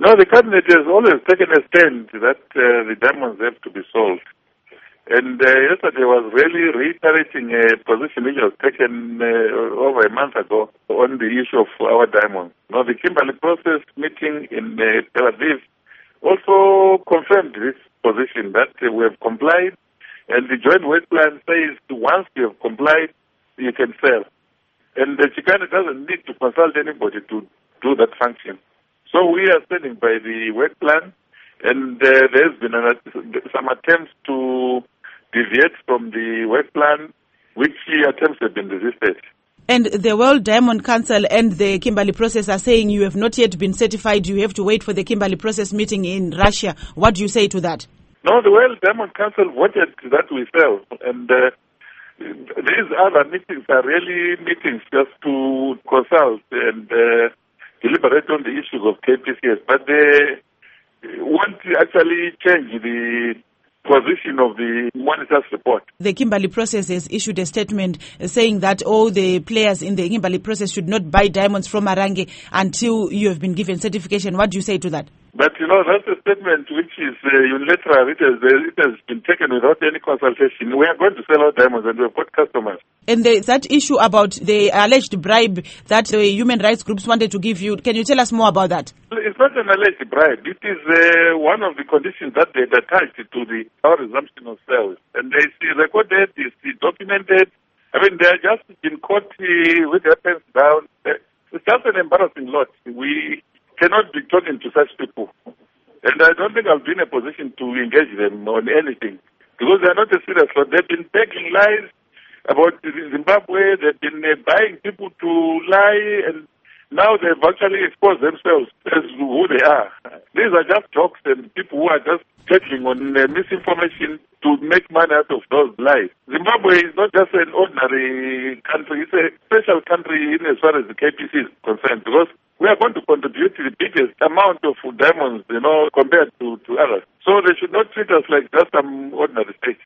No, the cabinet has always taken a stand that the diamonds have to be sold. And yesterday was really reiterating a position which was taken over a month ago on the issue of our diamonds. Now, the Kimberley process meeting in Tel Aviv also confirmed this position that we have complied, and the joint work plan says once you have complied, you can sell. And Chikane doesn't need to consult anybody to do that function. So we are standing by the work plan, and there's been some attempts to deviate from the work plan, which attempts have been resisted. And the World Diamond Council and the Kimberley process are saying you have not yet been certified. You have to wait for the Kimberley process meeting in Russia. What do you say to that? No, the World Diamond Council voted that we sell. And these other meetings are really meetings just to consult and deliberate on the issues of KPCS. But they want to actually change the position of the monitor's report. The Kimberley process has issued a statement saying that all the players in the Kimberley process should not buy diamonds from Marange until you have been given certification. What do you say to that? But, that's a statement which is unilateral. It has been taken without any consultation. We are going to sell our diamonds and we've got customers. And that issue about the alleged bribe that the human rights groups wanted to give you, can you tell us more about that? It's not an alleged bribe. It is one of the conditions that they attached to our resumption of sales. And they recorded, it's documented. I mean, they are just in court with their pens down. It's just an embarrassing lot. We cannot be talking to such people. And I don't think I'll be in a position to engage them on anything. Because they are not a serious lot. They've been begging lies about Zimbabwe. They've been buying people to lie. And now they've actually exposed themselves as who they are. These are just jokes and people who are just settling on misinformation to make money out of those lies. Zimbabwe is not just an ordinary country. It's a special country in as far as the KPC is concerned, because we are going to contribute to the biggest amount of diamonds, compared to others. So they should not treat us like just some ordinary state.